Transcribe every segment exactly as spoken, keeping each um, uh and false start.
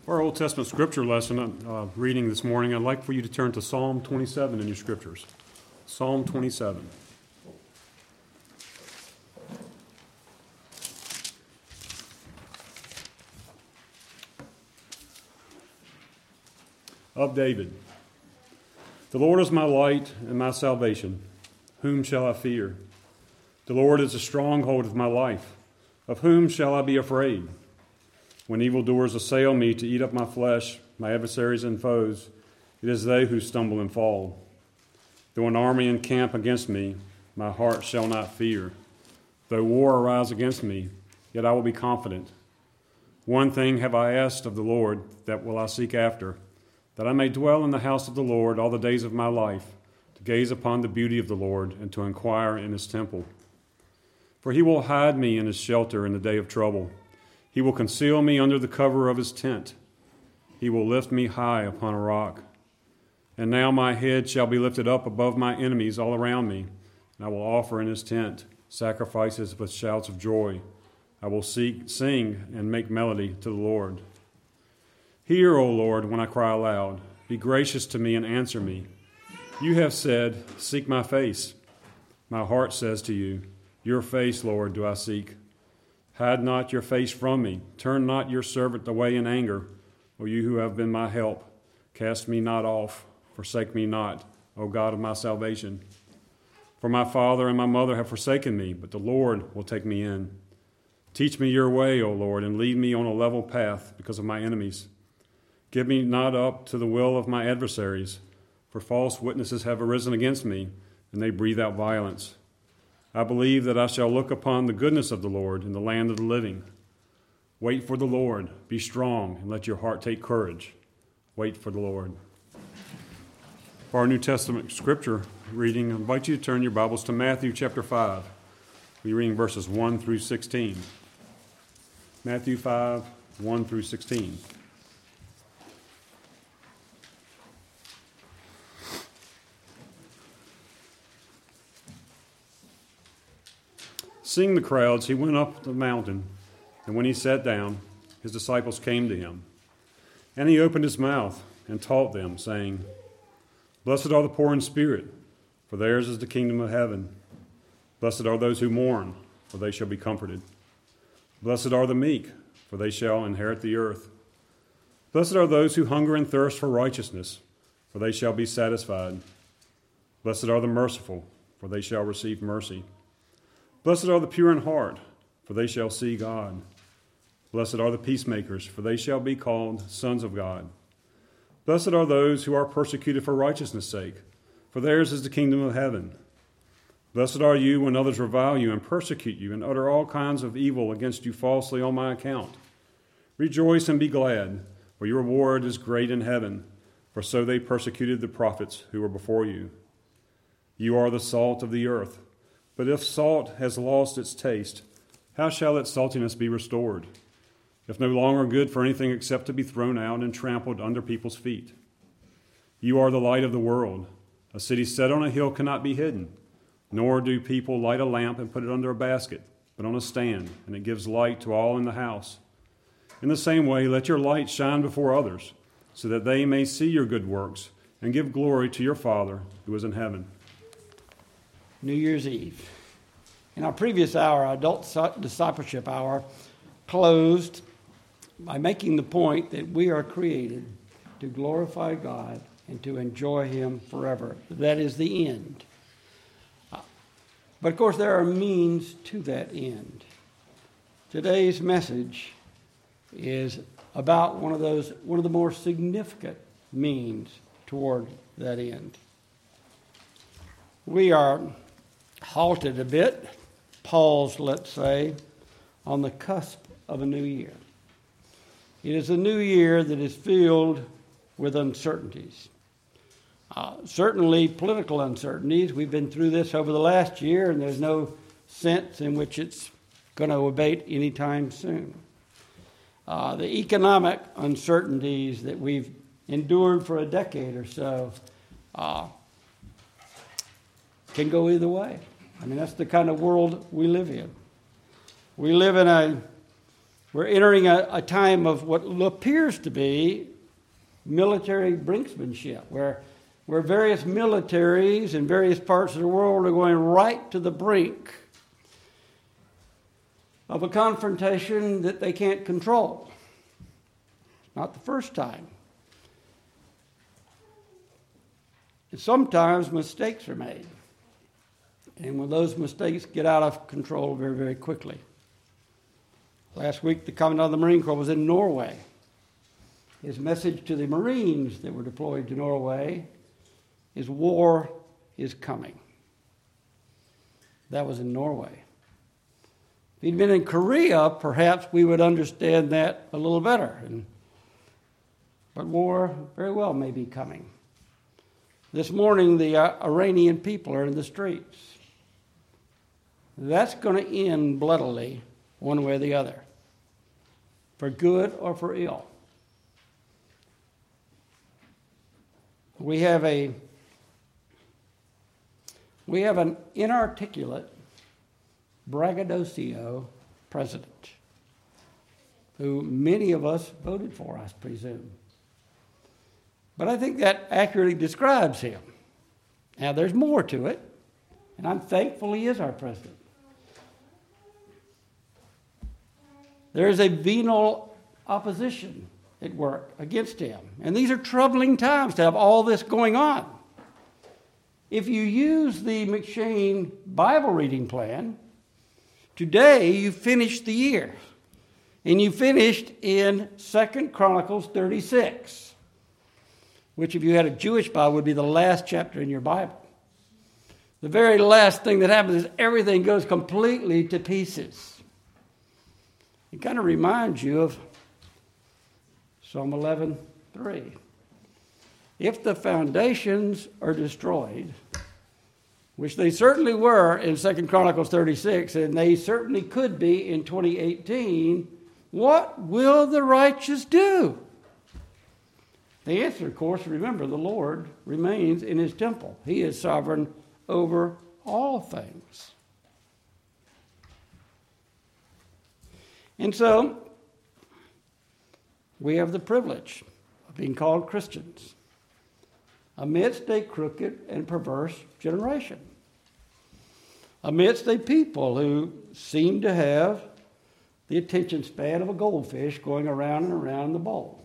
For our Old Testament scripture lesson uh, reading this morning, I'd like for you to turn to Psalm twenty-seven in your scriptures. Psalm twenty-seven. Of David. The Lord is my light and my salvation. Whom shall I fear? The Lord is the stronghold of my life. Of whom shall I be afraid? When evildoers assail me to eat up my flesh, my adversaries and foes, it is they who stumble and fall. Though an army encamp against me, my heart shall not fear. Though war arise against me, yet I will be confident. One thing have I asked of the Lord, that will I seek after, that I may dwell in the house of the Lord all the days of my life, to gaze upon the beauty of the Lord and to inquire in his temple. For he will hide me in his shelter in the day of trouble. He will conceal me under the cover of his tent. He will lift me high upon a rock. And now my head shall be lifted up above my enemies all around me, and I will offer in his tent sacrifices with shouts of joy. I will seek, sing and make melody to the Lord. Hear, O Lord, when I cry aloud. Be gracious to me and answer me. You have said, seek my face. My heart says to you, your face, Lord, do I seek. Hide not your face from me. Turn not your servant away in anger. O you who have been my help, cast me not off. Forsake me not, O God of my salvation. For my father and my mother have forsaken me, but the Lord will take me in. Teach me your way, O Lord, and lead me on a level path because of my enemies. Give me not up to the will of my adversaries, for false witnesses have arisen against me, and they breathe out violence. I believe that I shall look upon the goodness of the Lord in the land of the living. Wait for the Lord, be strong, and let your heart take courage. Wait for the Lord. For our New Testament scripture reading, I invite you to turn your Bibles to Matthew chapter five. We're reading verses one through sixteen. Matthew five, one through sixteen. Seeing the crowds, he went up the mountain, and when he sat down, his disciples came to him. And he opened his mouth and taught them, saying, Blessed are the poor in spirit, for theirs is the kingdom of heaven. Blessed are those who mourn, for they shall be comforted. Blessed are the meek, for they shall inherit the earth. Blessed are those who hunger and thirst for righteousness, for they shall be satisfied. Blessed are the merciful, for they shall receive mercy. Blessed are the pure in heart, for they shall see God. Blessed are the peacemakers, for they shall be called sons of God. Blessed are those who are persecuted for righteousness' sake, for theirs is the kingdom of heaven. Blessed are you when others revile you and persecute you and utter all kinds of evil against you falsely on my account. Rejoice and be glad, for your reward is great in heaven, for so they persecuted the prophets who were before you. You are the salt of the earth. But if salt has lost its taste, how shall its saltiness be restored? If no longer good for anything except to be thrown out and trampled under people's feet. You are the light of the world. A city set on a hill cannot be hidden, nor do people light a lamp and put it under a basket, but on a stand, and it gives light to all in the house. In the same way, let your light shine before others, so that they may see your good works and give glory to your Father who is in heaven. New Year's Eve. In our previous hour, our adult discipleship hour, closed by making the point that we are created to glorify God and to enjoy Him forever. That is the end. But of course, there are means to that end. Today's message is about one of those, one of the more significant means toward that end. We are halted a bit, paused, let's say, on the cusp of a new year. It is a new year that is filled with uncertainties. Uh, certainly political uncertainties. We've been through this over the last year, and there's no sense in which it's going to abate anytime soon. Uh, the economic uncertainties that we've endured for a decade or so uh, can go either way. I mean, that's the kind of world we live in. We live in a We're entering a, a time of what appears to be military brinksmanship, where, where various militaries in various parts of the world are going right to the brink of a confrontation that they can't control. It's not the first time. And sometimes mistakes are made. And when those mistakes get out of control very, very quickly. Last week, the Commandant of the Marine Corps was in Norway. His message to the Marines that were deployed to Norway is war is coming. That was in Norway. If he'd been in Korea, perhaps we would understand that a little better. And, but war very well may be coming. This morning, the uh, Iranian people are in the streets. That's going to end bloodily, one way or the other, for good or for ill. We have a we have an inarticulate, braggadocio president who many of us voted for, I presume. But I think that accurately describes him. Now, there's more to it, and I'm thankful he is our president. There is a venal opposition at work against him. And these are troubling times to have all this going on. If you use the McShane Bible reading plan, today you finished the year. And you finished in Second Chronicles thirty-six, which if you had a Jewish Bible would be the last chapter in your Bible. The very last thing that happens is everything goes completely to pieces. It kind of reminds you of Psalm eleven three. If the foundations are destroyed, which they certainly were in Second Chronicles thirty-six, and they certainly could be in twenty eighteen, what will the righteous do? The answer, of course, remember, the Lord remains in his temple. He is sovereign over all things. And so, we have the privilege of being called Christians amidst a crooked and perverse generation, amidst a people who seem to have the attention span of a goldfish going around and around the bowl.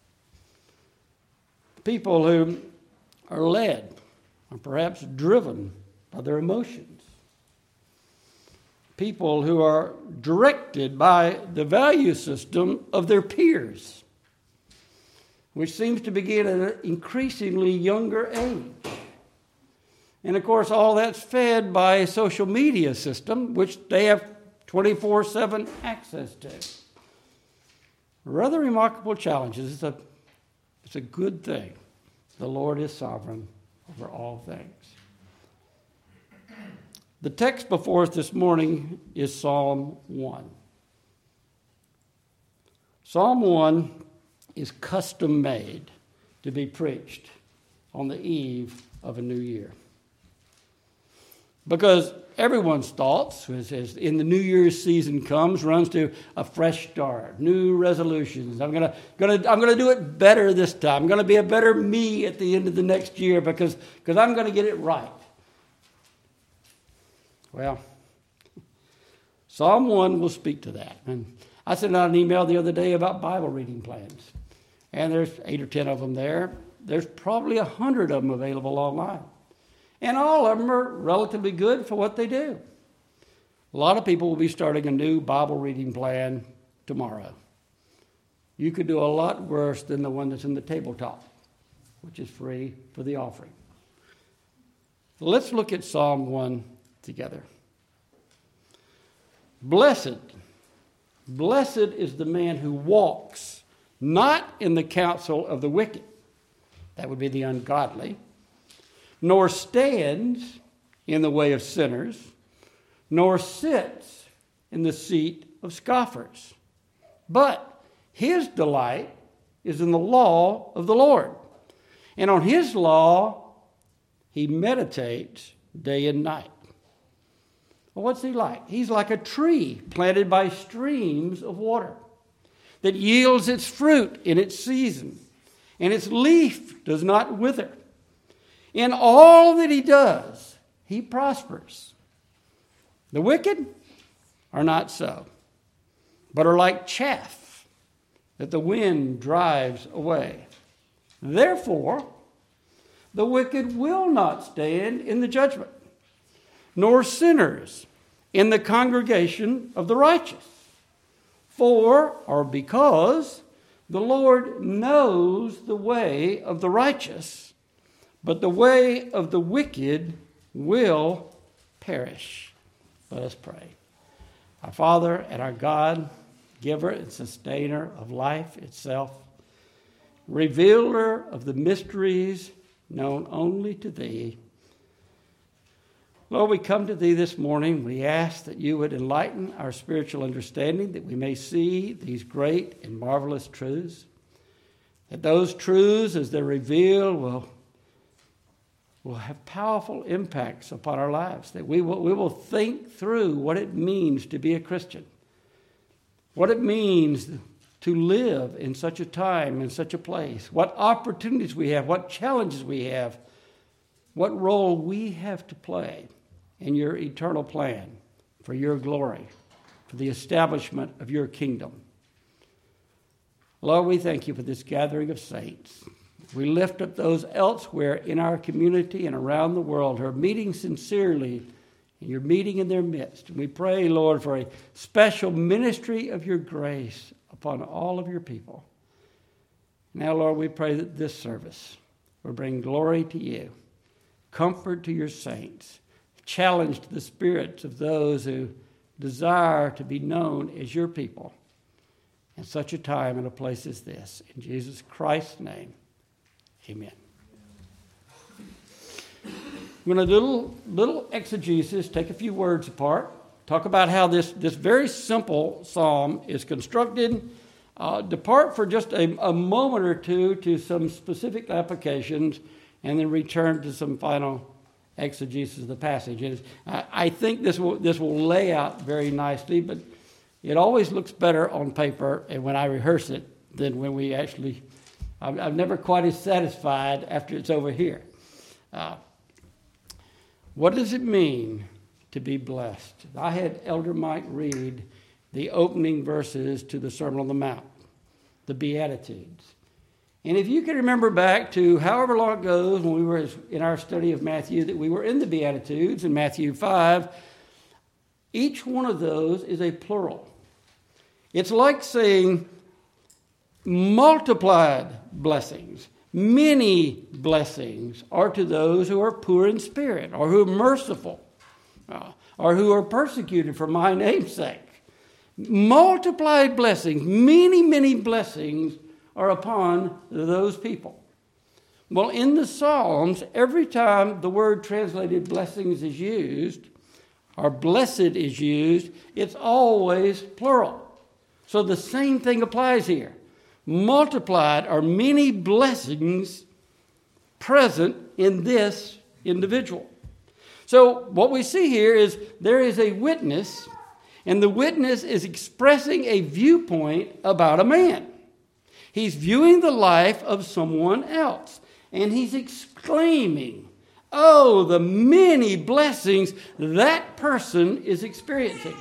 People who are led or perhaps driven by their emotions. People who are directed by the value system of their peers, which seems to begin at an increasingly younger age. And of course, all that's fed by a social media system, which they have twenty-four seven access to. Rather remarkable challenges. It's a, it's a good thing. The Lord is sovereign over all things. The text before us this morning is Psalm one. Psalm one is custom made to be preached on the eve of a new year. Because everyone's thoughts, as, as in the New Year's season comes, runs to a fresh start, new resolutions. I'm gonna, gonna, I'm gonna do it better this time. I'm gonna be a better me at the end of the next year because, because I'm gonna get it right. Well, Psalm one will speak to that. And I sent out an email the other day about Bible reading plans. And there's eight or ten of them there. There's probably a hundred of them available online. And all of them are relatively good for what they do. A lot of people will be starting a new Bible reading plan tomorrow. You could do a lot worse than the one that's in the tabletop, which is free for the offering. Let's look at Psalm one together. Blessed, blessed is the man who walks not in the counsel of the wicked, that would be the ungodly, nor stands in the way of sinners, nor sits in the seat of scoffers. But his delight is in the law of the Lord, and on his law he meditates day and night. Well, what's he like? He's like a tree planted by streams of water, that yields its fruit in its season, and its leaf does not wither. In all that he does, he prospers. The wicked are not so, but are like chaff that the wind drives away. Therefore, the wicked will not stand in the judgment, nor sinners in the congregation of the righteous. For, or because, the Lord knows the way of the righteous, but the way of the wicked will perish. Let us pray. Our Father and our God, giver and sustainer of life itself, revealer of the mysteries known only to Thee, Lord, we come to Thee this morning. We ask that You would enlighten our spiritual understanding, that we may see these great and marvelous truths, that those truths, as they're revealed, will, will have powerful impacts upon our lives, that we will, we will think through what it means to be a Christian, what it means to live in such a time, in such a place, what opportunities we have, what challenges we have, what role we have to play in Your eternal plan for Your glory, for the establishment of Your kingdom. Lord, we thank You for this gathering of saints. We lift up those elsewhere in our community and around the world who are meeting sincerely, and You're meeting in their midst. And we pray, Lord, for a special ministry of Your grace upon all of Your people. Now, Lord, we pray that this service will bring glory to You, comfort to Your saints, challenge to the spirits of those who desire to be known as Your people in such a time and a place as this. In Jesus Christ's name, amen. I'm going to do a little, little exegesis, take a few words apart, talk about how this, this very simple psalm is constructed, uh, depart for just a, a moment or two to some specific applications, and then return to some final exegesis of the passage. And I, I think this will, this will lay out very nicely, but it always looks better on paper and when I rehearse it than when we actually, I'm, I'm never quite as satisfied after it's over here. Uh, what does it mean to be blessed? I had Elder Mike read the opening verses to the Sermon on the Mount, the Beatitudes. And if you can remember back to however long it goes when we were in our study of Matthew, that we were in the Beatitudes in Matthew five, each one of those is a plural. It's like saying multiplied blessings, many blessings are to those who are poor in spirit, or who are merciful, uh, or who are persecuted for my name's sake. Multiplied blessings, many, many blessings are upon those people. Well, in the Psalms, every time the word translated blessings is used, or blessed is used, it's always plural. So the same thing applies here. Multiplied are many blessings present in this individual. So what we see here is there is a witness, and the witness is expressing a viewpoint about a man. He's viewing the life of someone else, and he's exclaiming, oh, the many blessings that person is experiencing.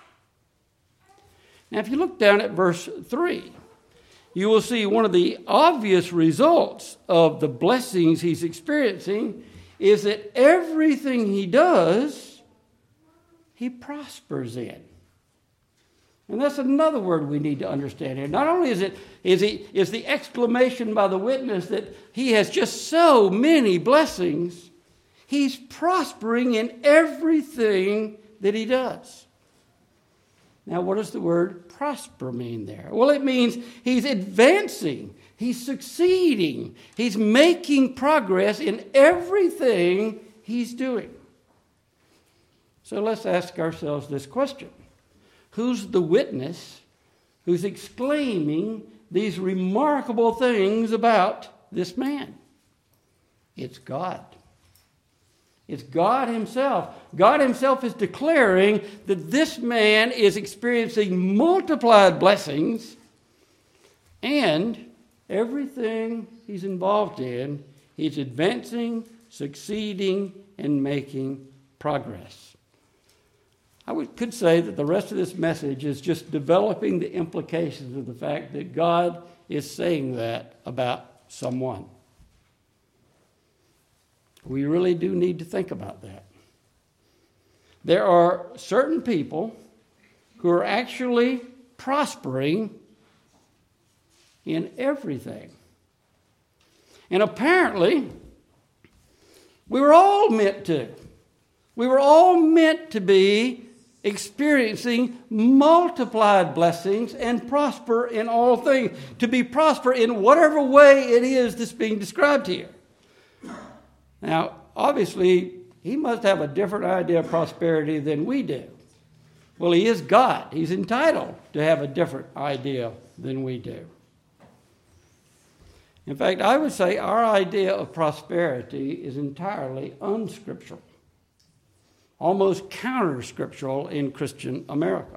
Now, if you look down at verse three, you will see one of the obvious results of the blessings he's experiencing is that everything he does, he prospers in. And that's another word we need to understand here. Not only is it is he is the exclamation by the witness that he has just so many blessings, he's prospering in everything that he does. Now, what does the word prosper mean there? Well, it means he's advancing, he's succeeding, he's making progress in everything he's doing. So let's ask ourselves this question. Who's the witness who's exclaiming these remarkable things about this man? It's God. It's God himself. God himself is declaring that this man is experiencing multiplied blessings And everything he's involved in, he's advancing, succeeding, and making progress. I would, could say that the rest of this message is just developing the implications of the fact that God is saying that about someone. We really do need to think about that. There are certain people who are actually prospering in everything. And apparently, we were all meant to. We were all meant to be experiencing multiplied blessings and prosper in all things. To be prosper in whatever way it is that's being described here. Now, obviously, he must have a different idea of prosperity than we do. Well, he is God. He's entitled to have a different idea than we do. In fact, I would say our idea of prosperity is entirely unscriptural, almost counter-scriptural in Christian America.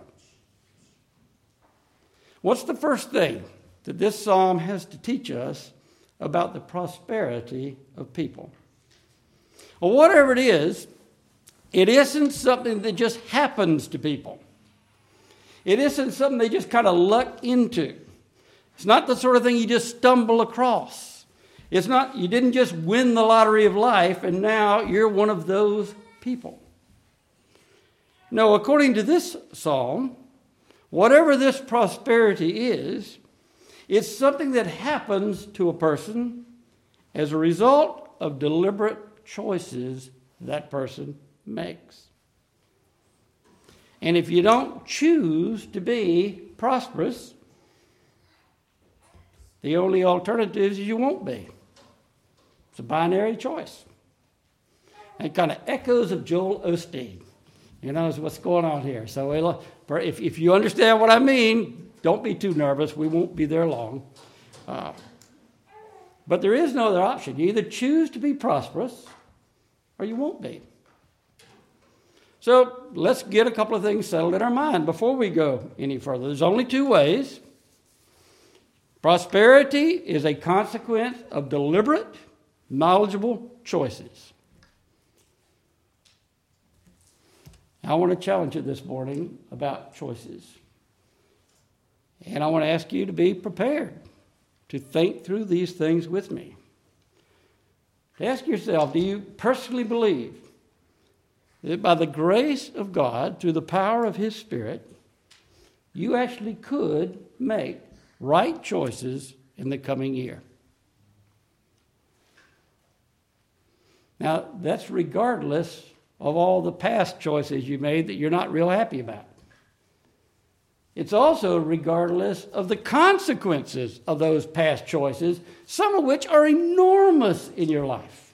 What's the first thing that this psalm has to teach us about the prosperity of people? Well, whatever it is, it isn't something that just happens to people. It isn't something they just kind of luck into. It's not the sort of thing you just stumble across. It's not, you didn't just win the lottery of life and now you're one of those people. No, according to this psalm, whatever this prosperity is, it's something that happens to a person as a result of deliberate choices that person makes. And if you don't choose to be prosperous, the only alternative is you won't be. It's a binary choice. It kind of echoes of Joel Osteen. You know, is what's going on here. So if, if you understand what I mean, don't be too nervous. We won't be there long. Uh, but there is no other option. You either choose to be prosperous or you won't be. So let's get a couple of things settled in our mind before we go any further. There's only two ways. Prosperity is a consequence of deliberate, knowledgeable choices. I want to challenge you this morning about choices. And I want to ask you to be prepared to think through these things with me. To ask yourself, do you personally believe that by the grace of God, through the power of His Spirit, you actually could make right choices in the coming year? Now, that's regardless of all the past choices you made that you're not real happy about. It's also regardless of the consequences of those past choices, some of which are enormous in your life.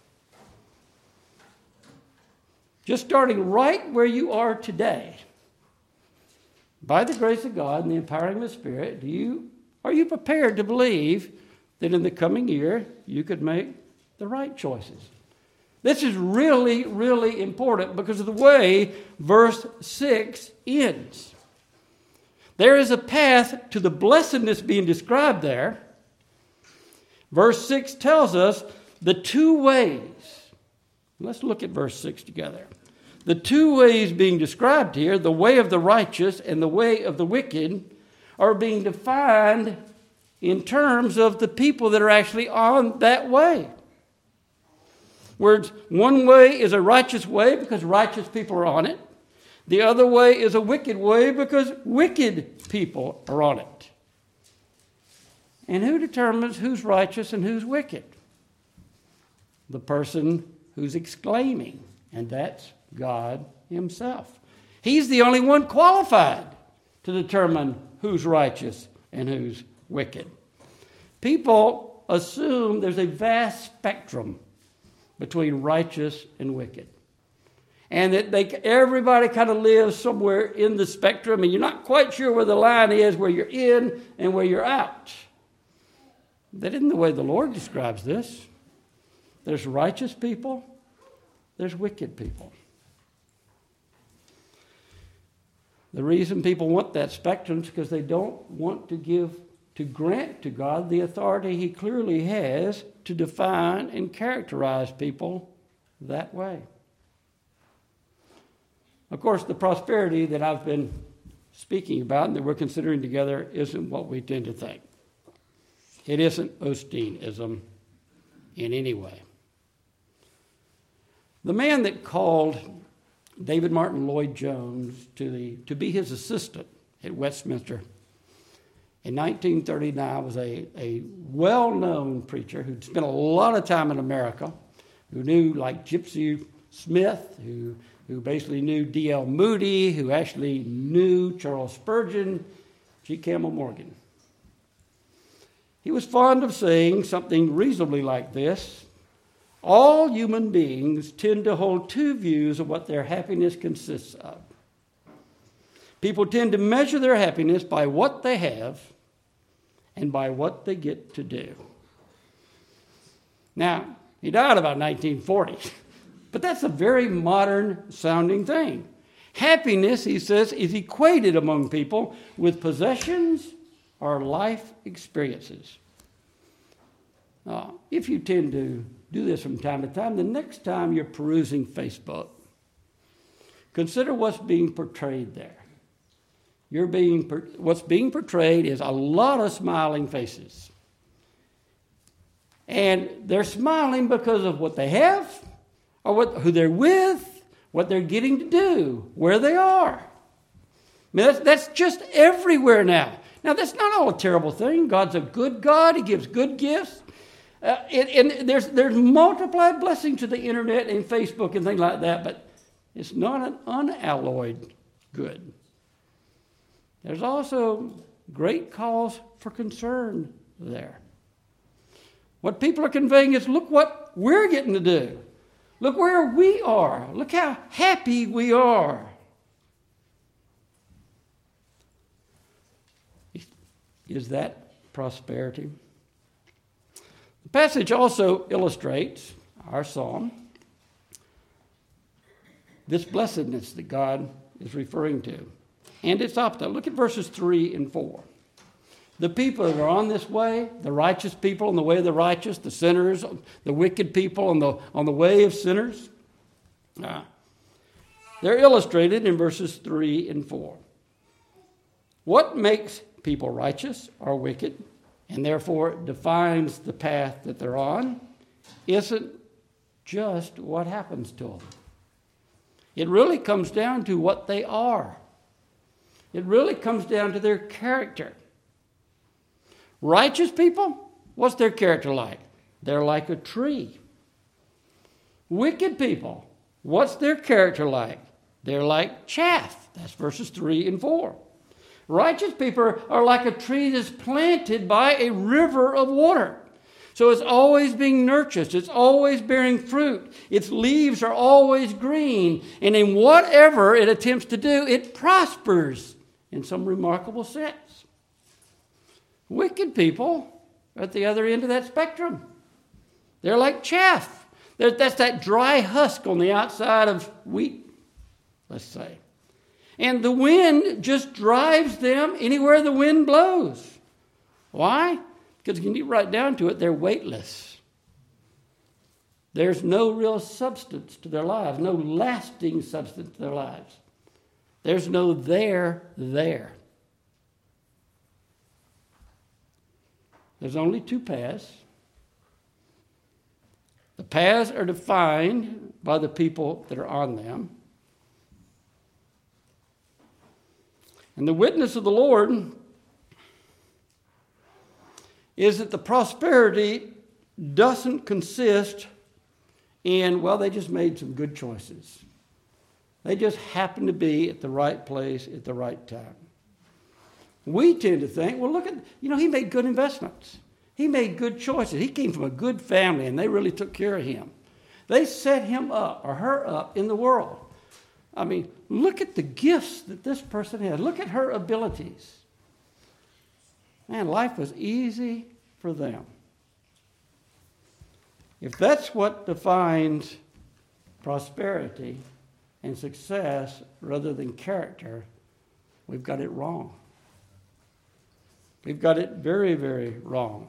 Just starting right where you are today, by the grace of God and the empowering of the Spirit, do you are you prepared to believe that in the coming year you could make the right choices? This is really, really important because of the way verse six ends. There is a path to the blessedness being described there. Verse six tells us the two ways. Let's look at verse six together. The two ways being described here, the way of the righteous and the way of the wicked, are being defined in terms of the people that are actually on that way. Words, one way is a righteous way because righteous people are on it. The other way is a wicked way because wicked people are on it. And who determines who's righteous and who's wicked? The person who's exclaiming, and that's God Himself. He's the only one qualified to determine who's righteous and who's wicked. People assume there's a vast spectrum between righteous and wicked. And that they, everybody kind of lives somewhere in the spectrum, and you're not quite sure where the line is, where you're in and where you're out. That isn't the way the Lord describes this. There's righteous people, there's wicked people. The reason people want that spectrum is because they don't want to give to grant to God the authority he clearly has to define and characterize people that way. Of course, the prosperity that I've been speaking about and that we're considering together isn't what we tend to think. It isn't Osteenism in any way. The man that called David Martin Lloyd Jones to, the, to be his assistant at Westminster in nineteen thirty-nine was a, a well-known preacher who'd spent a lot of time in America, who knew like Gypsy Smith, who, who basically knew D L Moody, who actually knew Charles Spurgeon, G. Campbell Morgan. He was fond of saying something reasonably like this: all human beings tend to hold two views of what their happiness consists of. People tend to measure their happiness by what they have and by what they get to do. Now, he died about nineteen forty, but that's a very modern sounding thing. Happiness, he says, is equated among people with possessions or life experiences. Uh, if you tend to do this from time to time, the next time you're perusing Facebook, consider what's being portrayed there. You're being, what's being portrayed is a lot of smiling faces. And they're smiling because of what they have, or what, who they're with, what they're getting to do, where they are. I mean, that's, that's just everywhere now. Now, that's not all a terrible thing. God's a good God. He gives good gifts. Uh, and, and there's, there's multiplied blessings to the internet and Facebook and things like that, but it's not an unalloyed good. There's also great cause for concern there. What people are conveying is, look what we're getting to do. Look where we are. Look how happy we are. Is that prosperity? The passage also illustrates our psalm, this blessedness that God is referring to. And it's opposite. Look at verses three and four. The people that are on this way, the righteous people on the way of the righteous, the sinners, the wicked people on the, on the way of sinners, uh, they're illustrated in verses three and four. What makes people righteous or wicked, and therefore defines the path that they're on, isn't just what happens to them. It really comes down to what they are. It really comes down to their character. Righteous people, what's their character like? They're like a tree. Wicked people, what's their character like? They're like chaff. That's verses three and four. Righteous people are like a tree that's planted by a river of water. So it's always being nurtured. It's always bearing fruit. Its leaves are always green. And in whatever it attempts to do, it prospers in some remarkable sense. Wicked people are at the other end of that spectrum. They're like chaff. They're, that's that dry husk on the outside of wheat, let's say. And the wind just drives them anywhere the wind blows. Why? Because when you get right down to it, they're weightless. There's no real substance to their lives, no lasting substance to their lives. There's no there there. There's only two paths. The paths are defined by the people that are on them. And the witness of the Lord is that the prosperity doesn't consist in, well, they just made some good choices. They just happened to be at the right place at the right time. We tend to think, well, look at, you know, he made good investments. He made good choices. He came from a good family, and they really took care of him. They set him up or her up in the world. I mean, look at the gifts that this person has. Look at her abilities. Man, life was easy for them. If that's what defines prosperity and success rather than character, we've got it wrong. We've got it very, very wrong.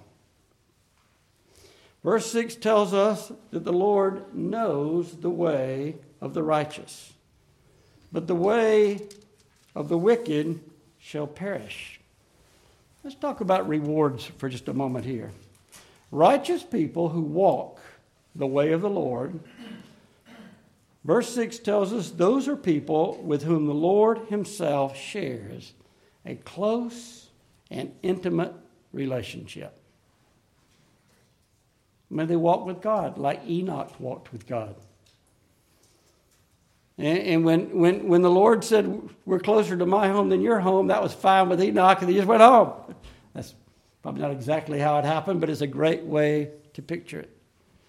Verse six tells us that the Lord knows the way of the righteous, but the way of the wicked shall perish. Let's talk about rewards for just a moment here. Righteous people who walk the way of the Lord, verse six tells us those are people with whom the Lord himself shares a close and intimate relationship. May they walk with God like Enoch walked with God. And, and when, when, when the Lord said, we're closer to my home than your home, that was fine with Enoch, and he just went home. That's probably not exactly how it happened, but it's a great way to picture it.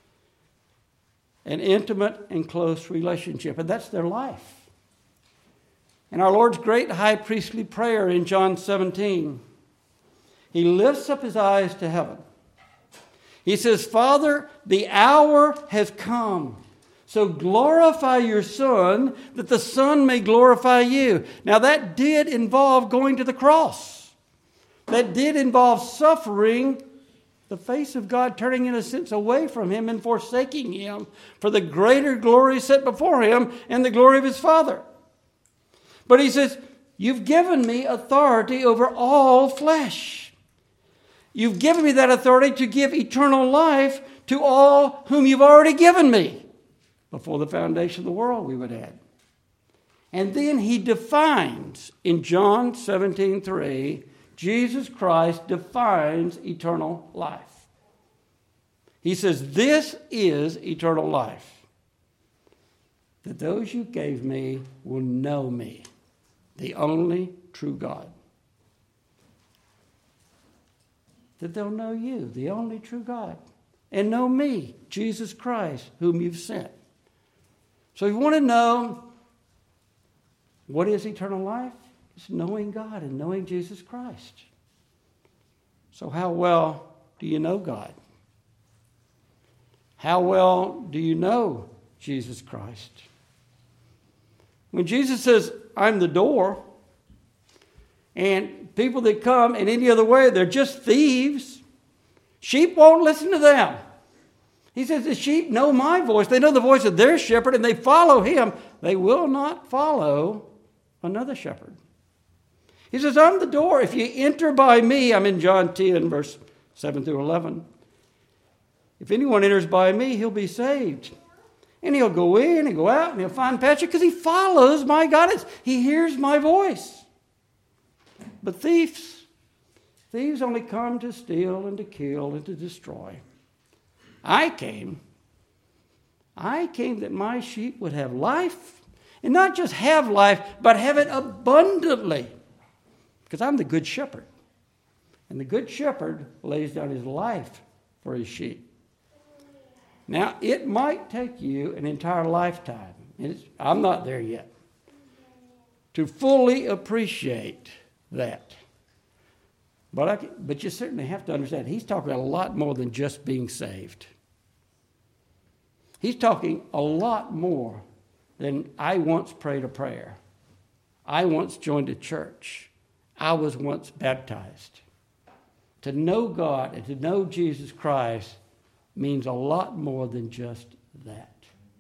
An intimate and close relationship, and that's their life. And our Lord's great high priestly prayer in John seventeen, he lifts up his eyes to heaven. He says, Father, the hour has come, so glorify your Son, that the Son may glorify you. Now that did involve going to the cross. That did involve suffering, the face of God turning in a sense away from him and forsaking him for the greater glory set before him and the glory of his Father. But he says, you've given me authority over all flesh. You've given me that authority to give eternal life to all whom you've already given me. Before the foundation of the world, we would add. And then he defines in John seventeen three, Jesus Christ defines eternal life. He says, this is eternal life, that those you gave me will know me, the only true God. That they'll know you, the only true God, and know me, Jesus Christ, whom you've sent. So if you want to know what is eternal life, it's knowing God and knowing Jesus Christ. So how well do you know God? How well do you know Jesus Christ? When Jesus says, I'm the door, and people that come in any other way, they're just thieves. Sheep won't listen to them. He says the sheep know my voice. They know the voice of their shepherd and they follow him. They will not follow another shepherd. He says, I'm the door. If you enter by me, I'm in John ten, verse seven through eleven. If anyone enters by me, he'll be saved. And he'll go in and go out and he'll find pasture because he follows my guidance. He hears my voice. But thieves, thieves only come to steal and to kill and to destroy. I came, I came that my sheep would have life, and not just have life, but have it abundantly. Because I'm the good shepherd. And the good shepherd lays down his life for his sheep. Now, it might take you an entire lifetime, and it's, I'm not there yet, to fully appreciate that. But, I, but you certainly have to understand, he's talking about a lot more than just being saved. He's talking a lot more than I once prayed a prayer. I once joined a church. I was once baptized. To know God and to know Jesus Christ means a lot more than just that.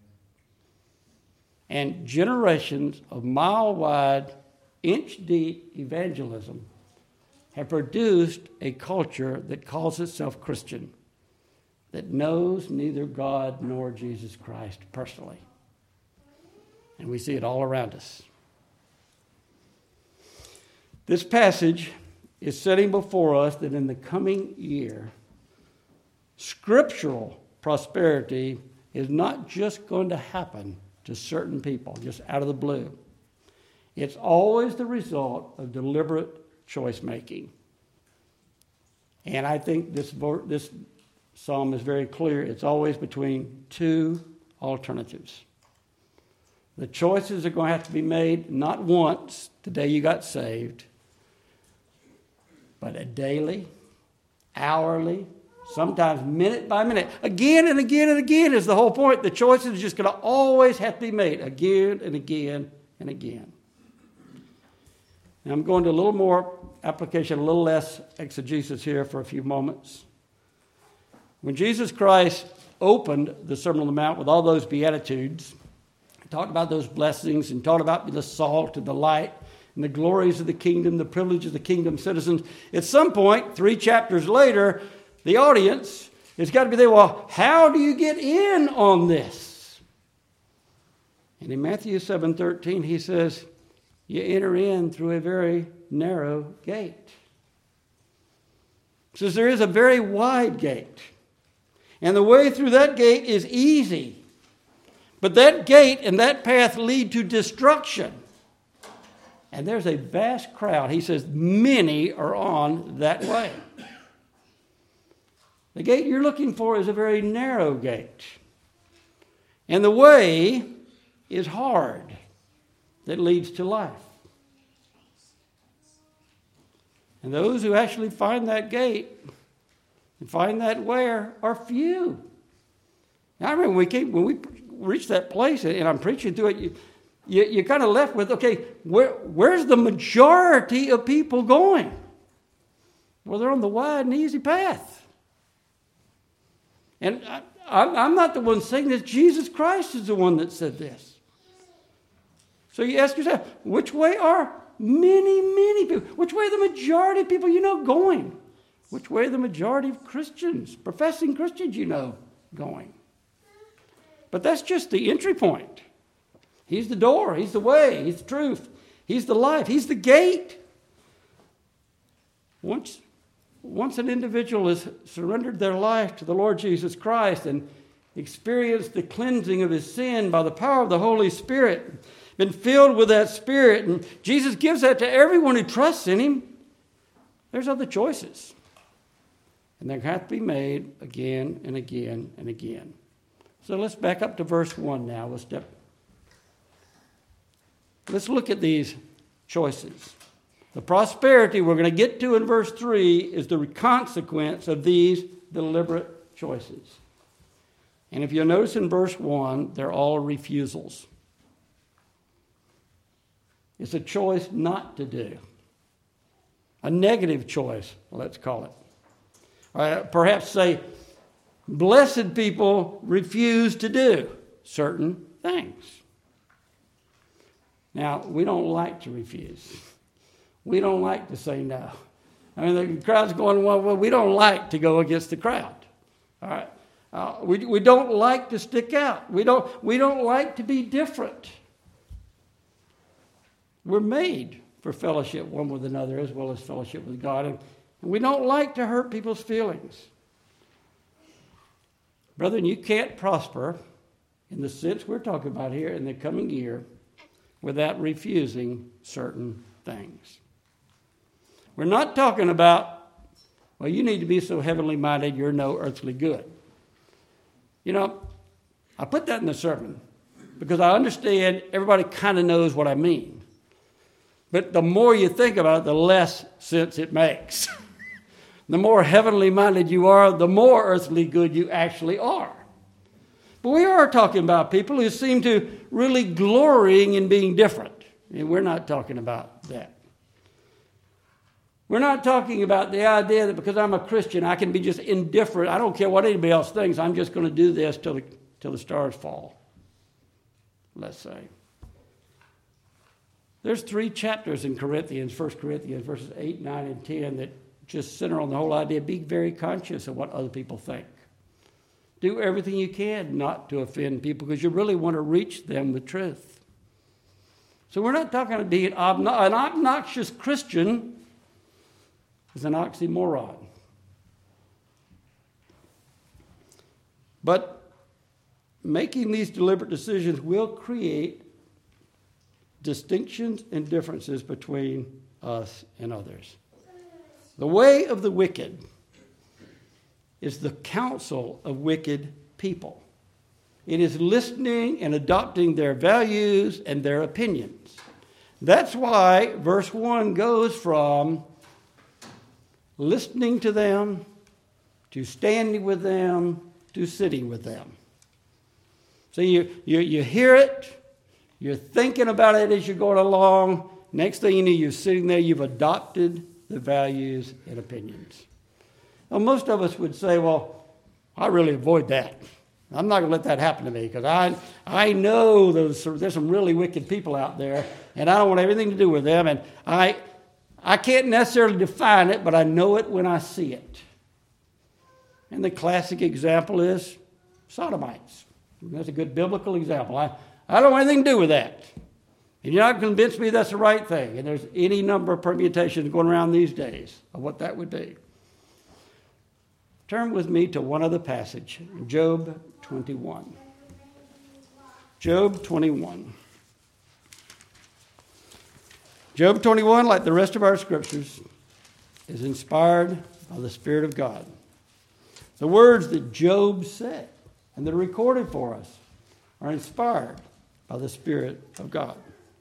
And generations of mile-wide, inch-deep evangelism have produced a culture that calls itself Christian, that knows neither God nor Jesus Christ personally. And we see it all around us. This passage is setting before us that in the coming year, scriptural prosperity is not just going to happen to certain people, just out of the blue. It's always the result of deliberate choice making. And I think this, this psalm is very clear. It's always between two alternatives. The choices are going to have to be made not once, the day you got saved, but a daily, hourly, sometimes minute by minute. Again and again and again is the whole point. The choices are just going to always have to be made again and again and again. Now I'm going to a little more application, a little less exegesis here for a few moments. When Jesus Christ opened the Sermon on the Mount with all those Beatitudes, he talked about those blessings and talked about the salt and the light and the glories of the kingdom, the privileges of the kingdom citizens. At some point, three chapters later, the audience has got to be there, well, how do you get in on this? And in Matthew seven thirteen, he says, you enter in through a very narrow gate. He says there is a very wide gate. And the way through that gate is easy. But that gate and that path lead to destruction. And there's a vast crowd. He says many are on that way. The gate you're looking for is a very narrow gate. And the way is hard that leads to life. And those who actually find that gate and find that way are few. Now, I remember when we came, when we reached that place, and I'm preaching through it, you, you, you're kind of left with, okay, where, where's the majority of people going? Well, they're on the wide and easy path. And I, I'm not the one saying this. Jesus Christ is the one that said this. So you ask yourself, which way are many, many people? Which way are the majority of people you know going? Which way are the majority of Christians, professing Christians you know, going? But that's just the entry point. He's the door. He's the way. He's the truth. He's the life. He's the gate. Once, once an individual has surrendered their life to the Lord Jesus Christ and experienced the cleansing of his sin by the power of the Holy Spirit, been filled with that Spirit, and Jesus gives that to everyone who trusts in him, there's other choices. And they have to be made again and again and again. So let's back up to verse one now. Let's step. Let's look at these choices. The prosperity we're going to get to in verse three is the consequence of these deliberate choices. And if you'll notice in verse one, they're all refusals. It's a choice not to do. A negative choice, let's call it. Or perhaps say, blessed people refuse to do certain things. Now, we don't like to refuse. We don't like to say no. I mean, the crowd's going, well, well we don't like to go against the crowd. All right. Uh, we, we don't like to stick out. We don't, we don't like to be different. We're made for fellowship one with another as well as fellowship with God. And we don't like to hurt people's feelings. Brethren, you can't prosper in the sense we're talking about here in the coming year without refusing certain things. We're not talking about, well, you need to be so heavenly minded you're no earthly good. You know, I put that in the sermon because I understand everybody kind of knows what I mean. But the more you think about it, the less sense it makes. The more heavenly minded you are, the more earthly good you actually are. But we are talking about people who seem to really glorying in being different. And we're not talking about that. We're not talking about the idea that because I'm a Christian, I can be just indifferent. I don't care what anybody else thinks. I'm just going to do this till the, till the stars fall, let's say. There's three chapters in Corinthians, First Corinthians, verses eight, nine, and ten, that just center on the whole idea. Be very conscious of what other people think. Do everything you can not to offend people because you really want to reach them with truth. So we're not talking about being obno- an obnoxious Christian is an oxymoron. But making these deliberate decisions will create distinctions and differences between us and others. The way of the wicked is the counsel of wicked people. It is listening and adopting their values and their opinions. That's why verse one goes from listening to them, to standing with them, to sitting with them. So you, you, you hear it, you're thinking about it as you're going along. Next thing you know, you're sitting there, you've adopted the values and opinions. Now, most of us would say, well, I really avoid that. I'm not going to let that happen to me because I I know those, there's some really wicked people out there, and I don't want anything to do with them, and I I can't necessarily define it, but I know it when I see it. And the classic example is sodomites. That's a good biblical example. I, I don't want anything to do with that. And you're not convinced me that's the right thing. And there's any number of permutations going around these days of what that would be. Turn with me to one other passage, Job twenty-one. Job twenty-one. Job twenty-one, like the rest of our scriptures, is inspired by the Spirit of God. The words that Job said and that are recorded for us are inspired by the Spirit of God.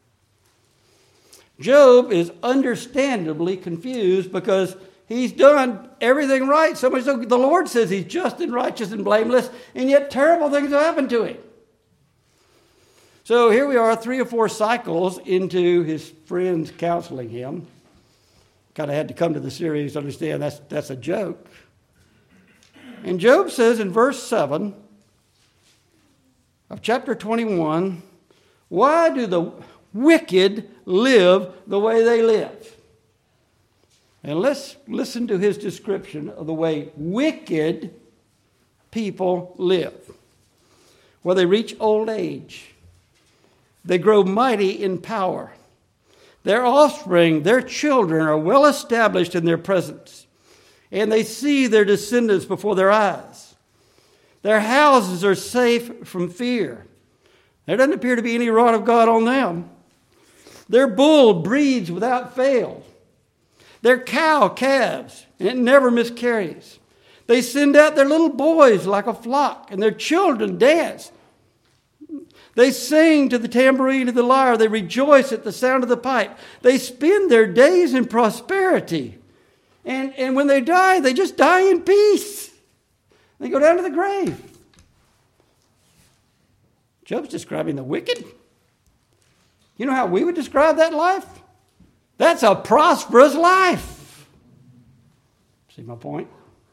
Job is understandably confused because he's done everything right. So much so the Lord says he's just and righteous and blameless, and yet terrible things have happened to him. So here we are, three or four cycles into his friends counseling him. Kind of had to come to the series to understand that's, that's a joke. And Job says in verse seven of chapter twenty-one, why do the wicked live the way they live? And let's listen to his description of the way wicked people live. Well, they reach old age. They grow mighty in power. Their offspring, their children, are well established in their presence, and they see their descendants before their eyes. Their houses are safe from fear. There doesn't appear to be any wrath of God on them. Their bull breeds without fail. Their cow calves, and it never miscarries. They send out their little boys like a flock, and their children dance. They sing to the tambourine and the lyre. They rejoice at the sound of the pipe. They spend their days in prosperity. And, and when they die, they just die in peace. They go down to the grave. Job's describing the wicked. You know how we would describe that life? That's a prosperous life. See my point?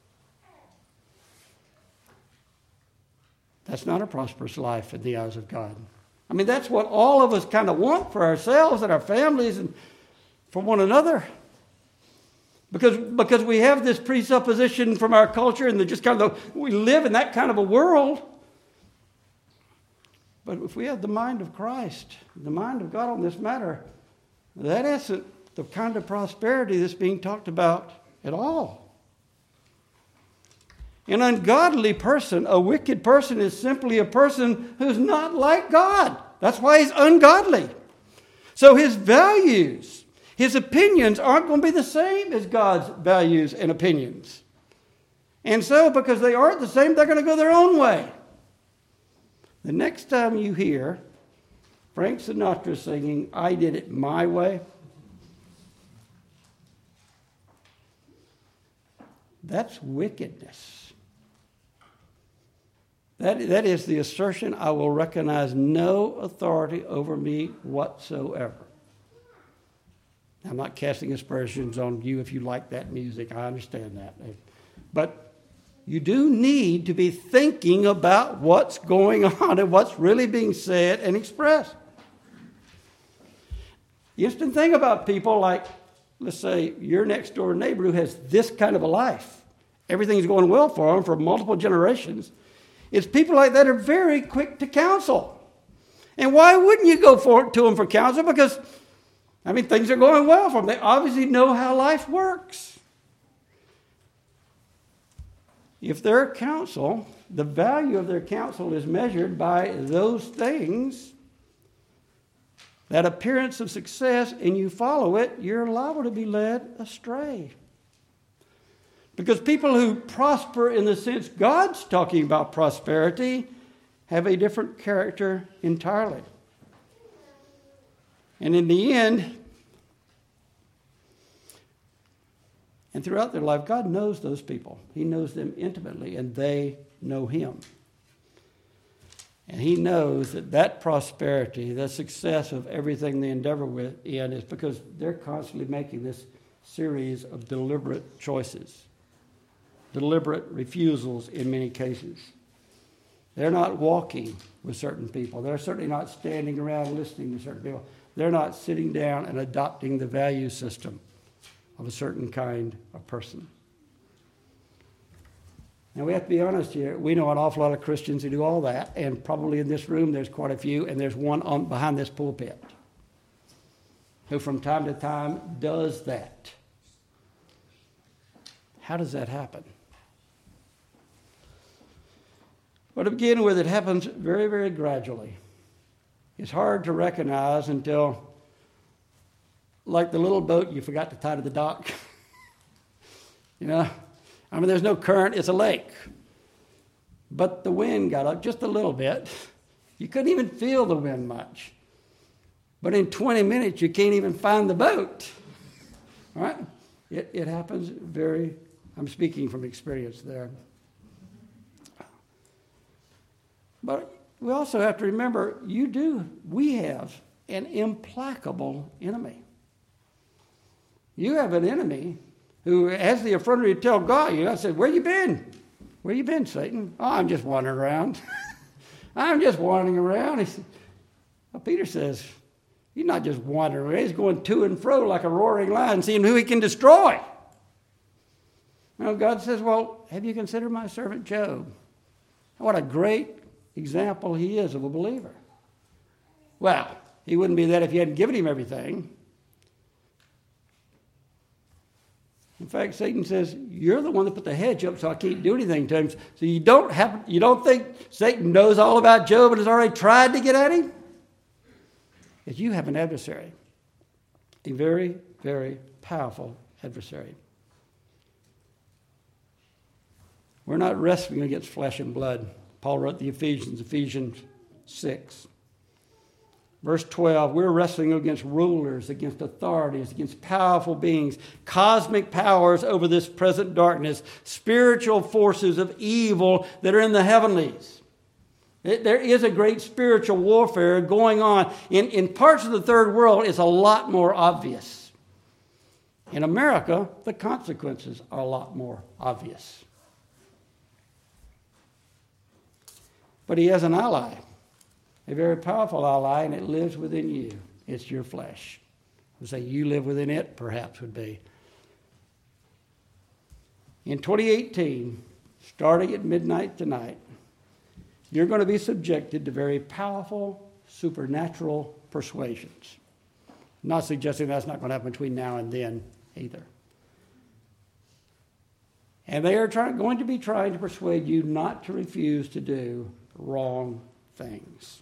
That's not a prosperous life in the eyes of God. I mean, that's what all of us kind of want for ourselves and our families and for one another. Because, because we have this presupposition from our culture and just kind of, we live in that kind of a world. But if we have the mind of Christ, the mind of God on this matter, that isn't the kind of prosperity that's being talked about at all. An ungodly person, a wicked person, is simply a person who's not like God. That's why he's ungodly. So his values, his opinions aren't going to be the same as God's values and opinions. And so because they aren't the same, they're going to go their own way. The next time you hear Frank Sinatra singing, "I Did It My Way," that's wickedness. That, that is the assertion, I will recognize no authority over me whatsoever. I'm not casting aspersions on you if you like that music. I understand that. But you do need to be thinking about what's going on and what's really being said and expressed. The interesting thing about people like, let's say, your next door neighbor who has this kind of a life. Everything's going well for them for multiple generations. It's people like that are very quick to counsel. And why wouldn't you go for, to them for counsel? Because, I mean, things are going well for them. They obviously know how life works. If their counsel, the value of their counsel is measured by those things, that appearance of success, and you follow it, you're liable to be led astray. Because people who prosper in the sense God's talking about prosperity have a different character entirely. And in the end, and throughout their life, God knows those people. He knows them intimately, and they know Him. And He knows that that prosperity, the success of everything they endeavor with in is because they're constantly making this series of deliberate choices, deliberate refusals in many cases. They're not walking with certain people. They're certainly not standing around listening to certain people. They're not sitting down and adopting the value system of a certain kind of person. Now, we have to be honest here. We know an awful lot of Christians who do all that, and probably in this room there's quite a few, and there's one on behind this pulpit who from time to time does that. How does that happen? Well, to begin with, it happens very, very gradually. It's hard to recognize until, like the little boat you forgot to tie to the dock. You know, I mean, there's no current, it's a lake. But the wind got up just a little bit. You couldn't even feel the wind much. But in twenty minutes, you can't even find the boat. All right? It, it happens very, I'm speaking from experience there. But we also have to remember, you do, we have an implacable enemy. You have an enemy who has the effrontery to tell God, you know, I said, where you been? Where you been, Satan? Oh, I'm just wandering around. I'm just wandering around. He said, well, Peter says, he's not just wandering around. He's going to and fro like a roaring lion, seeing who he can destroy. Now God says, well, have you considered my servant Job? What a great example he is of a believer. Well, he wouldn't be that if you hadn't given him everything. In fact, Satan says, you're the one that put the hedge up so I can't do anything to him. So you don't have, you don't think Satan knows all about Job and has already tried to get at him? Because you have an adversary, a very, very powerful adversary. We're not wrestling against flesh and blood. Paul wrote the Ephesians, Ephesians six. Verse twelve, we're wrestling against rulers, against authorities, against powerful beings, cosmic powers over this present darkness, spiritual forces of evil that are in the heavenlies. It, there is a great spiritual warfare going on. In, in parts of the third world, it's a lot more obvious. In America, the consequences are a lot more obvious. But he has an ally, a very powerful ally, and it lives within you. It's your flesh. I would say you live within it, perhaps would be. In twenty eighteen, starting at midnight tonight, you're going to be subjected to very powerful supernatural persuasions. I'm not suggesting that's not going to happen between now and then either. And they are try- going to be trying to persuade you not to refuse to do wrong things.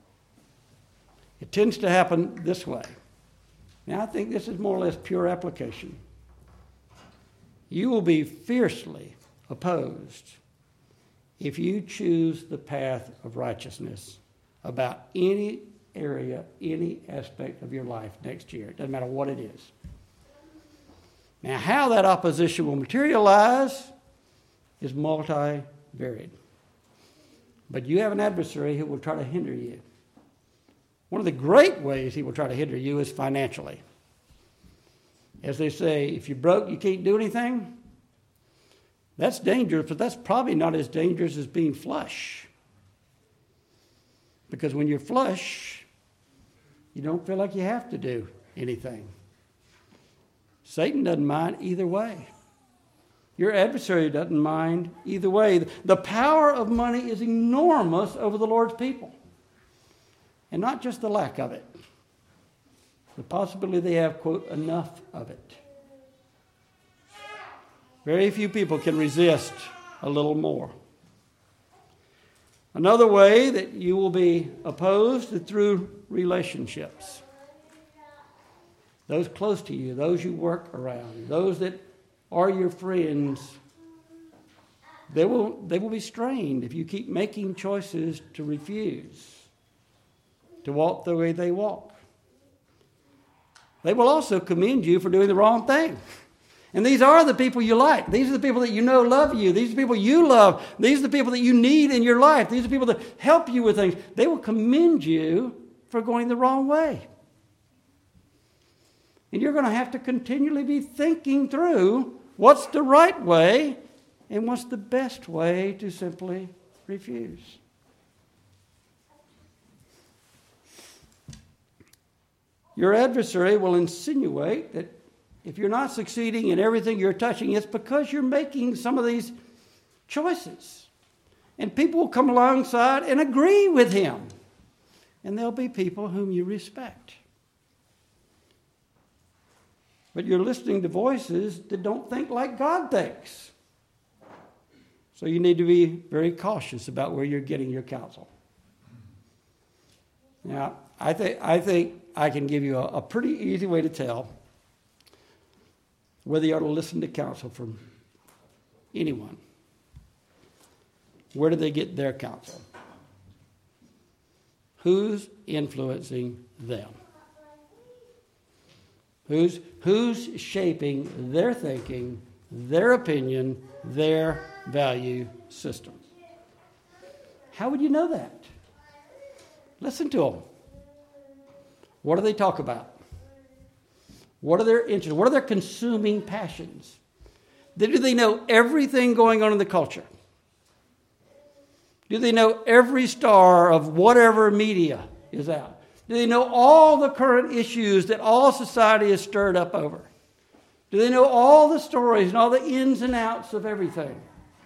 It tends to happen this way. Now, I think this is more or less pure application. You will be fiercely opposed if you choose the path of righteousness about any area, any aspect of your life next year. It doesn't matter what it is. Now, how that opposition will materialize is multivariate. But you have an adversary who will try to hinder you. One of the great ways he will try to hinder you is financially. As they say, if you're broke, you can't do anything. That's dangerous, but that's probably not as dangerous as being flush. Because when you're flush, you don't feel like you have to do anything. Satan doesn't mind either way. Your adversary doesn't mind either way. The power of money is enormous over the Lord's people. And not just the lack of it. The possibility they have, quote, enough of it. Very few people can resist a little more. Another way that you will be opposed is through relationships. Those close to you, those you work around, those that are your friends, they will, they will be strained if you keep making choices to refuse to walk the way they walk. They will also commend you for doing the wrong thing. And these are the people you like. These are the people that you know love you. These are the people you love. These are the people that you need in your life. These are the people that help you with things. They will commend you for going the wrong way. And you're going to have to continually be thinking through what's the right way and what's the best way to simply refuse. Your adversary will insinuate that if you're not succeeding in everything you're touching, it's because you're making some of these choices. And people will come alongside and agree with him. And there'll be people whom you respect. But you're listening to voices that don't think like God thinks. So you need to be very cautious about where you're getting your counsel. Now, I think I think I can give you a, a pretty easy way to tell whether you ought to listen to counsel from anyone. Where do they get their counsel? Who's influencing them? Who's, who's shaping their thinking, their opinion, their value system? How would you know that? Listen to them. What do they talk about? What are their interests? What are their consuming passions? Do they know everything going on in the culture? Do they know every star of whatever media is out? Do they know all the current issues that all society is stirred up over? Do they know all the stories and all the ins and outs of everything?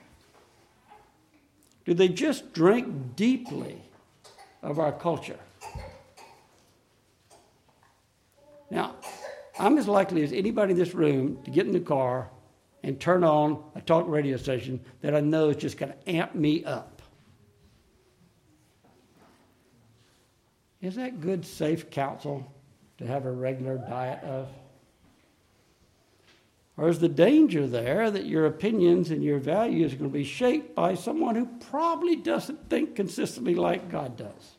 Do they just drink deeply of our culture? Now, I'm as likely as anybody in this room to get in the car and turn on a talk radio station that I know is just going to amp me up. Is that good, safe counsel to have a regular diet of? Or is the danger there that your opinions and your values are going to be shaped by someone who probably doesn't think consistently like God does?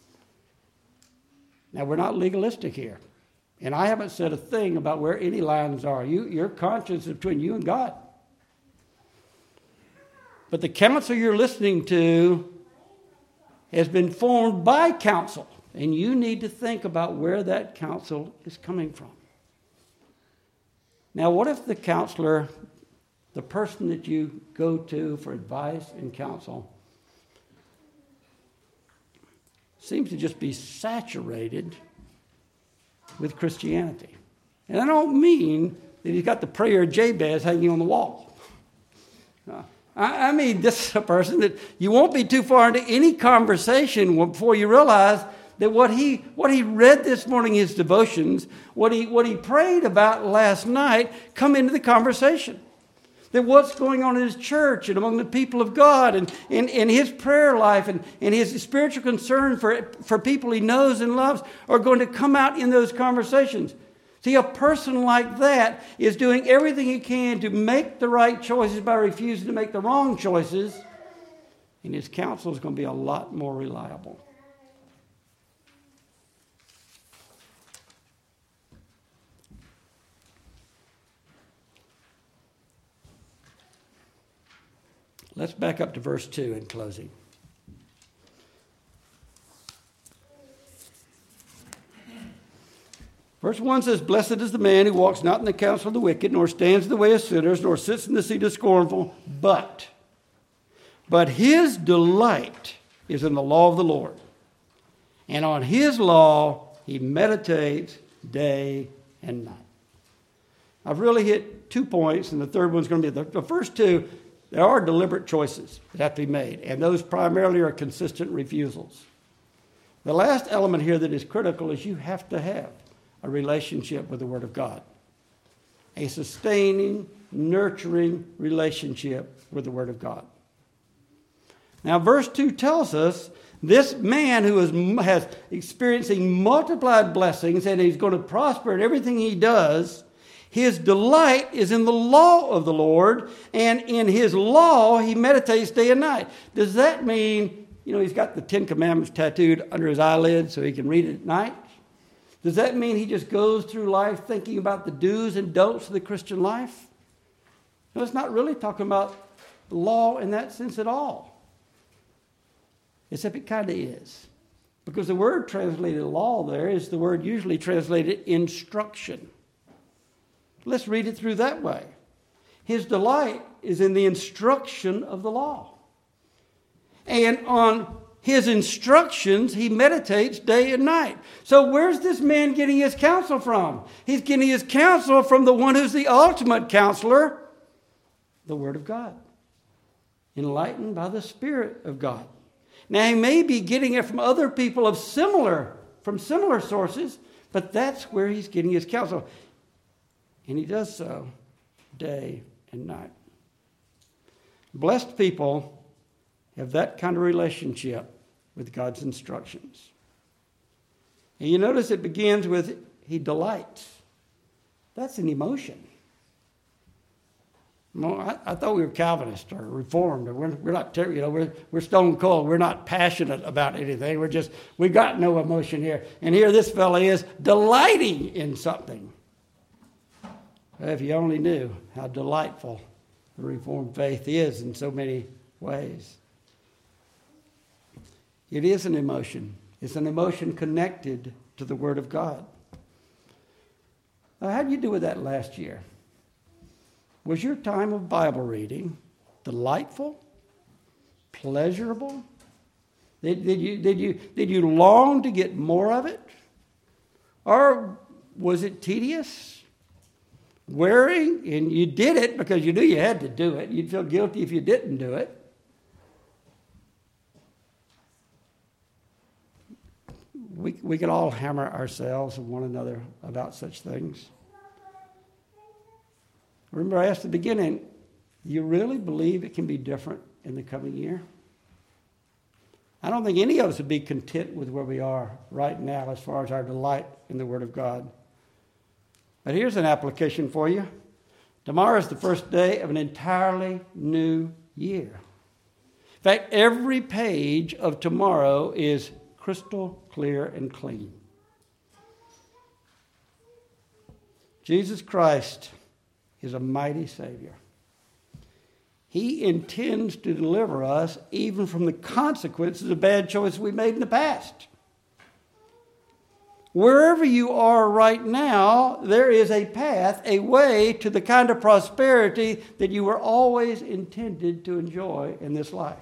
Now, we're not legalistic here. And I haven't said a thing about where any lines are. You, your conscience is between you and God. But the counsel you're listening to has been formed by counsel. And you need to think about where that counsel is coming from. Now, what if the counselor, the person that you go to for advice and counsel, seems to just be saturated with Christianity? And I don't mean that he's got the prayer of Jabez hanging on the wall. Uh, I, I mean, this is a person that you won't be too far into any conversation before you realize that what he what he read this morning, his devotions, what he what he prayed about last night, come into the conversation. That what's going on in his church and among the people of God and, and, and his prayer life and, and his spiritual concern for, for people he knows and loves are going to come out in those conversations. See, a person like that is doing everything he can to make the right choices by refusing to make the wrong choices, and his counsel is going to be a lot more reliable. Let's back up to verse two in closing. Verse one says, "Blessed is the man who walks not in the counsel of the wicked, nor stands in the way of sinners, nor sits in the seat of scornful, but, but his delight is in the law of the Lord. And on his law he meditates day and night." I've really hit two points, and the third one's going to be the, the first two. There are deliberate choices that have to be made, and those primarily are consistent refusals. The last element here that is critical is you have to have a relationship with the Word of God, a sustaining, nurturing relationship with the Word of God. Now, verse two tells us this man who is has experiencing multiplied blessings and he's going to prosper in everything he does, his delight is in the law of the Lord, and in his law he meditates day and night. Does that mean, you know, he's got the Ten Commandments tattooed under his eyelid so he can read it at night? Does that mean he just goes through life thinking about the do's and don'ts of the Christian life? No, it's not really talking about law in that sense at all. Except it kind of is. Because the word translated law there is the word usually translated instruction. Let's read it through that way. His delight is in the instruction of the law. And on his instructions, he meditates day and night. So where's this man getting his counsel from? He's getting his counsel from the one who's the ultimate counselor, the Word of God, enlightened by the Spirit of God. Now, he may be getting it from other people of similar, from similar sources, but that's where he's getting his counsel. And he does so day and night. Blessed people have that kind of relationship with God's instructions. And you notice it begins with, he delights. That's an emotion. Well, I, I thought we were Calvinist or Reformed, or we're, we're not, you know, we're, we're stone cold. We're not passionate about anything. We're just, we got no emotion here. And here this fella is delighting in something. If you only knew how delightful the Reformed faith is in so many ways. It is an emotion. It's an emotion connected to the Word of God. Now, how did you do with that last year? Was your time of Bible reading delightful, pleasurable? Did, did, you, did, you, did you long to get more of it? Or was it tedious, wearing, and you did it because you knew you had to do it? You'd feel guilty if you didn't do it. We, we could all hammer ourselves and one another about such things. Remember, I asked at the beginning, do you really believe it can be different in the coming year? I don't think any of us would be content with where we are right now as far as our delight in the Word of God. But here's an application for you. Tomorrow is the first day of an entirely new year. In fact, every page of tomorrow is crystal clear and clean. Jesus Christ is a mighty Savior. He intends to deliver us even from the consequences of bad choices we made in the past. Wherever you are right now, there is a path, a way to the kind of prosperity that you were always intended to enjoy in this life.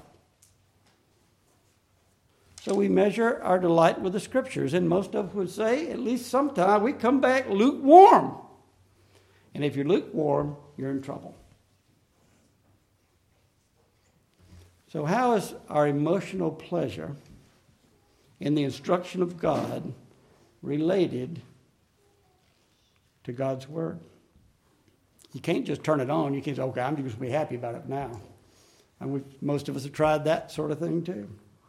So we measure our delight with the Scriptures, and most of us would say, at least sometime, we come back lukewarm. And if you're lukewarm, you're in trouble. So how is our emotional pleasure in the instruction of God related to God's Word? You can't just turn it on. You can't say, okay, I'm just going to be happy about it now. And we, most of us have tried that sort of thing too.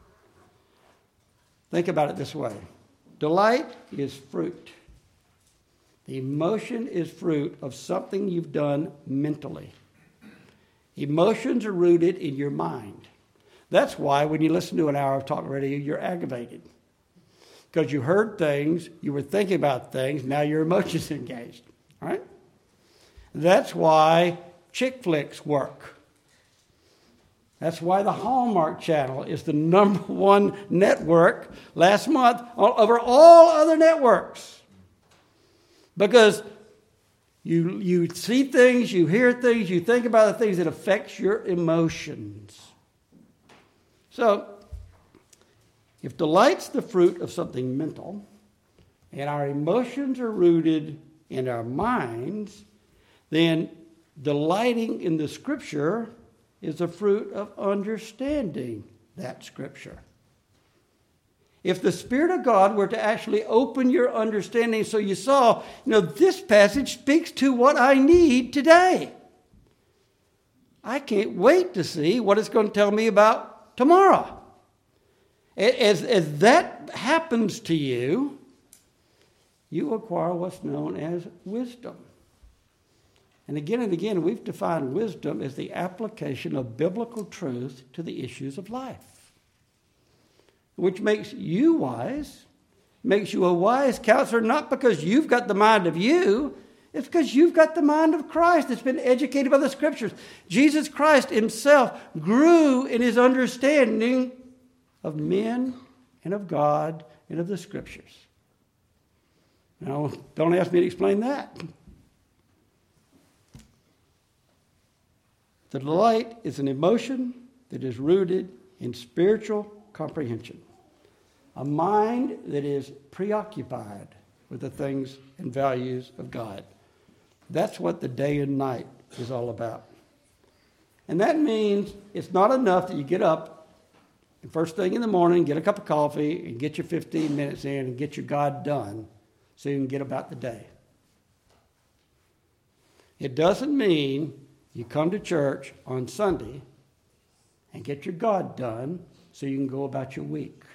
Think about it this way. Delight is fruit. The emotion is fruit of something you've done mentally. Emotions are rooted in your mind. That's why when you listen to an hour of talk radio, you're aggravated. Because you heard things, you were thinking about things, now your emotions are engaged. All right? That's why chick flicks work. That's why the Hallmark Channel is the number one network last month over all other networks. Because you, you see things, you hear things, you think about the things that affect your emotions. So, if delight's the fruit of something mental, and our emotions are rooted in our minds, then delighting in the Scripture is the fruit of understanding that Scripture. If the Spirit of God were to actually open your understanding so you saw, you know, this passage speaks to what I need today. I can't wait to see what it's going to tell me about tomorrow. As, as that happens to you, you acquire what's known as wisdom. And again and again, we've defined wisdom as the application of biblical truth to the issues of life, which makes you wise, makes you a wise counselor, not because you've got the mind of you, it's because you've got the mind of Christ that's been educated by the Scriptures. Jesus Christ himself grew in his understanding of men and of God and of the Scriptures. Now, don't ask me to explain that. The delight is an emotion that is rooted in spiritual comprehension, a mind that is preoccupied with the things and values of God. That's what the day and night is all about. And that means it's not enough that you get up and first thing in the morning, get a cup of coffee and get your fifteen minutes in and get your God done so you can get about the day. It doesn't mean you come to church on Sunday and get your God done so you can go about your week.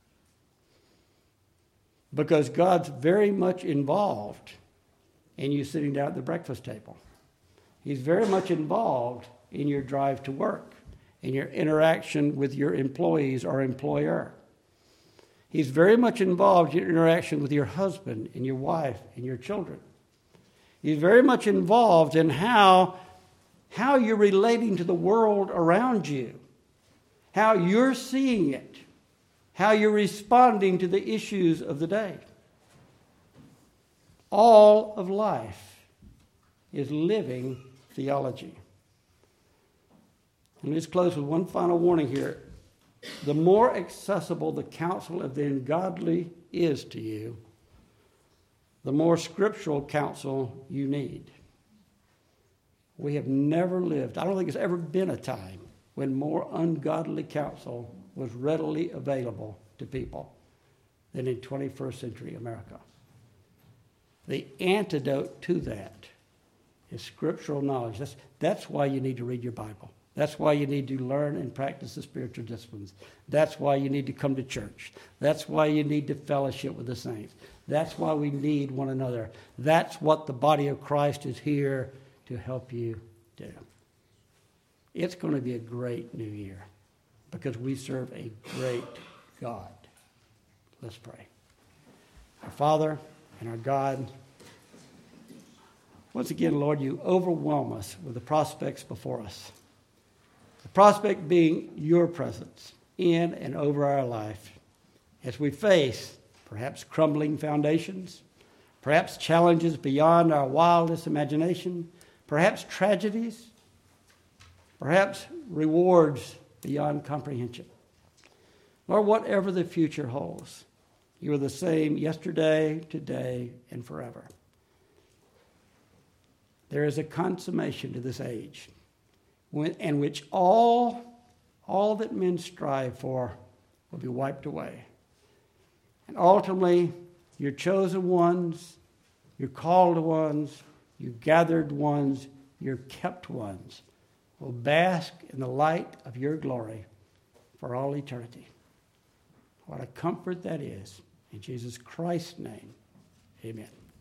Because God's very much involved in you sitting down at the breakfast table. He's very much involved in your drive to work, in your interaction with your employees or employer. He's very much involved in your interaction with your husband and your wife and your children. He's very much involved in how, how you're relating to the world around you, how you're seeing it, how you're responding to the issues of the day. All of life is living theology. And let's close with one final warning here. The more accessible the counsel of the ungodly is to you, the more scriptural counsel you need. We have never lived, I don't think there's ever been a time when more ungodly counsel was readily available to people than in twenty-first century America. The antidote to that is scriptural knowledge. That's, that's why you need to read your Bible. That's why you need to learn and practice the spiritual disciplines. That's why you need to come to church. That's why you need to fellowship with the saints. That's why we need one another. That's what the body of Christ is here to help you do. It's going to be a great new year because we serve a great God. Let's pray. Our Father and our God, once again, Lord, you overwhelm us with the prospects before us. The prospect being your presence in and over our life as we face perhaps crumbling foundations, perhaps challenges beyond our wildest imagination, perhaps tragedies, perhaps rewards beyond comprehension. Lord, whatever the future holds, you are the same yesterday, today, and forever. There is a consummation to this age in which all, all that men strive for will be wiped away. And ultimately, your chosen ones, your called ones, your gathered ones, your kept ones will bask in the light of your glory for all eternity. What a comfort that is. In Jesus Christ's name, amen.